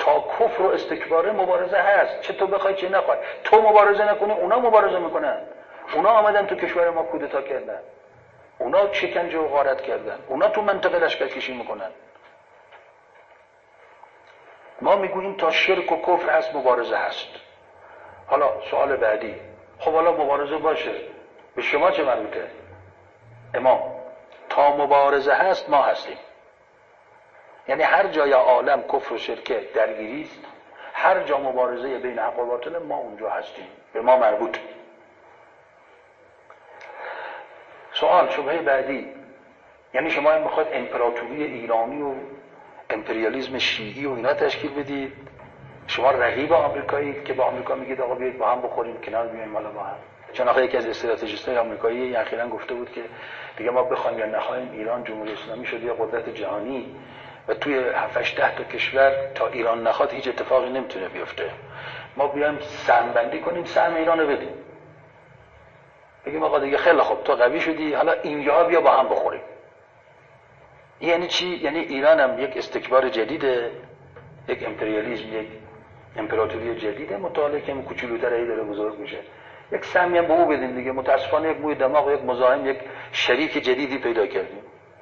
تا کفر و استکبار مبارزه هست، چه تو بخوای چه نخوای. تو مبارزه نکنی اونا مبارزه میکنن. اونا آمدن تو کشور ما کودتا کردن، اونا شکنجه و غارت کردن، اونا تو منطقه لشکرکشی میکنن. ما میگوییم تا شرک و کفر هست مبارزه هست. حالا سوال بعدی، خب حالا مبارزه باشه، به شما چه مربوطه؟ امام تا مبارزه هست ما هستیم. یعنی هر جای عالم کفر و شرک درگیری است، هر جا مبارزه بین حق و باطل ما اونجا هستیم، به ما مربوط. سوال شبهه بعدی، یعنی شما هم میخواید امپراتوری ایرانی و امپریالیسم شیعی و اینا تشکیل بدید؟ شما رقیب آمریکایی که با آمریکا میگید آقا بیایید با هم بخوریم کنار بیایم بالا با هم؟ چون آخه یکی از استراتژیست‌های آمریکایی اخیراً گفته بود که دیگه ما بخوایم یا نخوایم ایران جمهوری اسلامی شده یه قدرت جهانی و توی 7-8 تا کشور تا ایران نخواد هیچ اتفاقی نمیتونه بیفته. ما بیایم سهم بندی کنیم، سهم ایرانو بدیم، بگیم آقا دیگه خیلی خوب تو قوی شدی، حالا اینجا بیا با هم بخوریم. یعنی چی؟ یعنی ایران هم یک استکبار جدیده، یک امپریالیسم، یک امپراتوری جدیده، مطالعه که کوچولوتر داره بزرگ میشه. یک سهمی هم به او بدیم دیگه. متاسفانه یک موی دماغ و یک مزاحم، یک شریک جدیدی پیدا کردیم.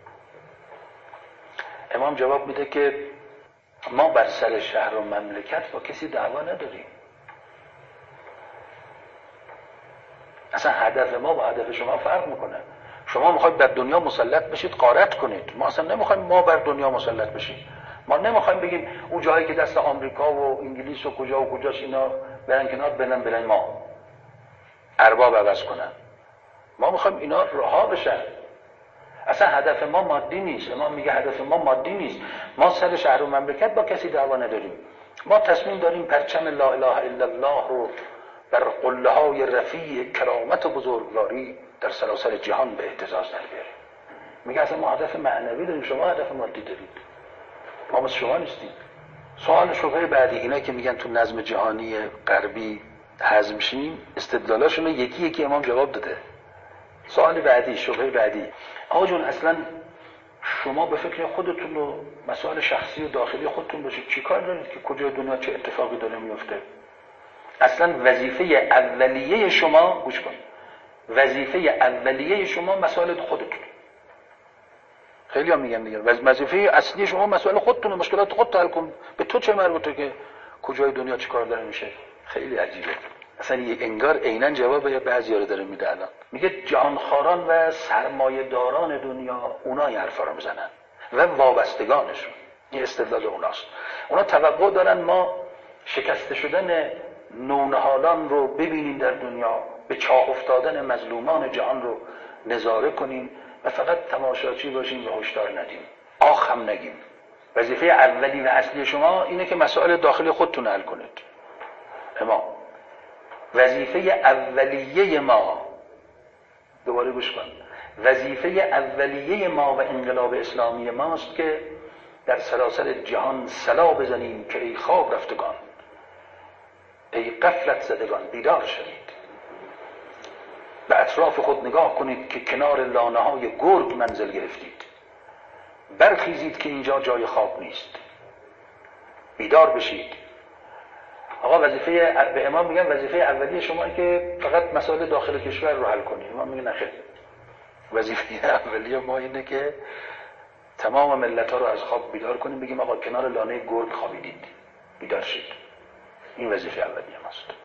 امام جواب میده که ما بر سر شهر و مملکت با کسی دعوا نداریم. اصلا هدف ما با هدف شما فرق میکنه. شما میخواید بر دنیا مسلط بشید، غارت کنید. ما اصلا نمیخوایم ما بر دنیا مسلط بشیم. ما نمیخوایم بگیم اون جایی که دست آمریکا و انگلیس و کجا و کجاست اینا برن کنار، برن ما ارباب عوض کنن. ما میخوایم اینا رها بشن. اصلا هدف ما مادی نیست. امام میگه هدف ما مادی نیست. ما سر شهر و مملکت با کسی دعوا نداریم. ما تصمیم داریم پرچم لا اله الا الله رو بر قله های رفیع کرامت و بزرگواری در سراسر جهان به اهتزاز در بیاریم. میگه اصلا ما هدف معنوی داریم، شما هدف مادی دارید. ما مثل شما نیستیم. سوال شبهه بعدی، اینا که میگن تو نظم جهانی غربی هضم شیم، استدلالاشون یکی یکی امام جواب داده. سوال بعدی، شبهه بعدی، آقا جون اصلا شما به فکر خودتون و مسائل شخصی و داخلی خودتون باشید، چی کار دارید که کجای دنیا چه اتفاقی داره میفته؟ اصلا وظیفه اولیه شما، گوش کن، وظیفه اولیه شما مسائل خودتون. خیلی هم میگن دیگه وظیفه اصلی شما مسائل خودتونه، مشکلات خودت حل کن، به تو چه مربوطه که کجای دنیا چی کار داره میشه؟ خیلی عجیبه. اصلا یه انگار عیناً جواب بعضیا رو داره میده. الان میگه جهانخواران و سرمایه‌داران دنیا اونا این حرفا رو میزنن و وابستگانشون. این استدلال اوناست. اونا توقع دارن ما شکسته شدن نونهالان رو ببینیم در دنیا، به چاه افتادن مظلومان جهان رو نظاره کنیم و فقط تماشاچی باشیم و هشدار ندیم، آخ هم نگیم. وظیفه اولی و اصلی شما اینه که مسائل داخلی خودتون حل کنید. امام وظیفه اولیه ما، دوباره گوش کن، وظیفه اولیه ما و انقلاب اسلامی ماست که در سراسر جهان صلا بزنیم که ای خواب رفتگان، ای غفلت زدگان بیدار شدید. به اطراف خود نگاه کنید که کنار لانه های گرگ منزل گرفتید. برخیزید که اینجا جای خواب نیست. بیدار بشید. آقا وظیفه به امام میگن وظیفه اولیه شما که فقط مسائل داخل کشور رو حل کنید. امام میگه نخیر، وظیفه اولیه ما اینه که تمام ملت ها رو از خواب بیدار کنیم، بگیم آقا کنار لانه گرگ خوابیدید، بیدار شید. این وظیفه اولیه ماست.